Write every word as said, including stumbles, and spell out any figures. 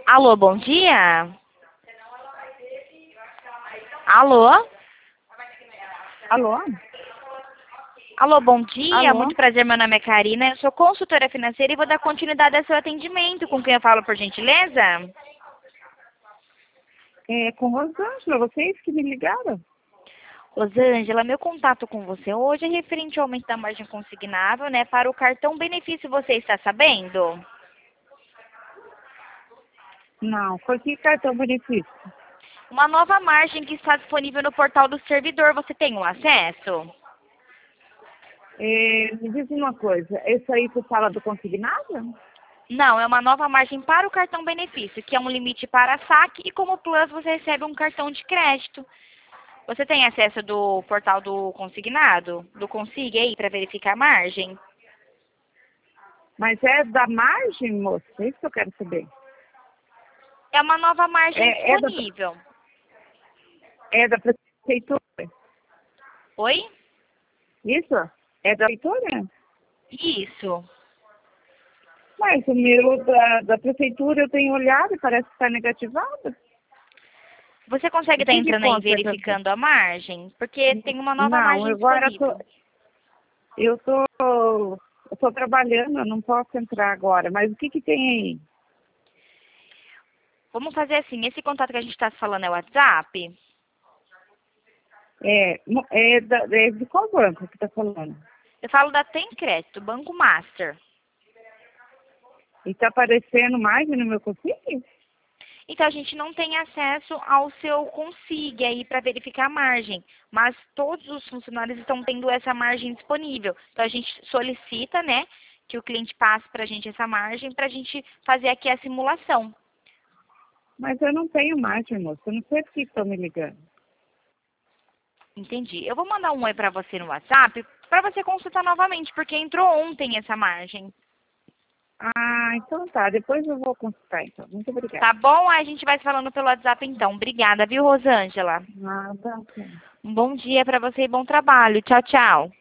Alô, bom dia. Alô? Alô? Alô, bom dia. Alô? Muito prazer, meu nome é Karina. Eu sou consultora financeira e vou dar continuidade ao seu atendimento. Com quem eu falo, por gentileza? É com Rosângela, vocês que me ligaram? Rosângela, meu contato com você hoje é referente ao aumento da margem consignável, né? Para o cartão benefício, você está sabendo? Não, foi que cartão benefício? Uma nova margem que está disponível no portal do servidor. Você tem o acesso? É, me diz uma coisa, esse aí tu fala do consignado? Não, é uma nova margem para o cartão benefício, que é um limite para saque e como plus você recebe um cartão de crédito. Você tem acesso do portal do consignado? Do Consig aí para verificar a margem? Mas é da margem, moça? É isso que eu quero saber. É uma nova margem É, é, da, disponível. é da prefeitura? Oi? Isso? É da prefeitura? Isso. Mas o meu da, da prefeitura eu tenho olhado e parece que está negativado. Você consegue O estar que que entrando aí e consta essa... verificando a margem? Porque tem uma nova Não, margem agora tô, disponível. eu tô, eu tô trabalhando, eu não posso entrar agora. Mas o que que tem aí? Vamos fazer assim, esse contato que a gente está falando é o WhatsApp? É, mo- é, da, é de qual banco que está falando? Eu falo da Tem Crédito, Banco Master. E está aparecendo mais no meu consigo? Então, a gente não tem acesso ao seu Consig aí para verificar a margem, mas todos os funcionários estão tendo essa margem disponível. Então, a gente solicita, né, que o cliente passe para a gente essa margem para a gente fazer aqui a simulação. Mas eu não tenho margem, moça. Eu não sei por que estão me ligando. Entendi. Eu vou mandar um oi para você no WhatsApp para você consultar novamente, porque entrou ontem essa margem. Ah, então tá. Depois eu vou consultar, então. Muito obrigada. Tá bom? Aí a gente vai se falando pelo WhatsApp então. Obrigada, viu, Rosângela? Nada. Um bom dia para você e bom trabalho. Tchau, tchau.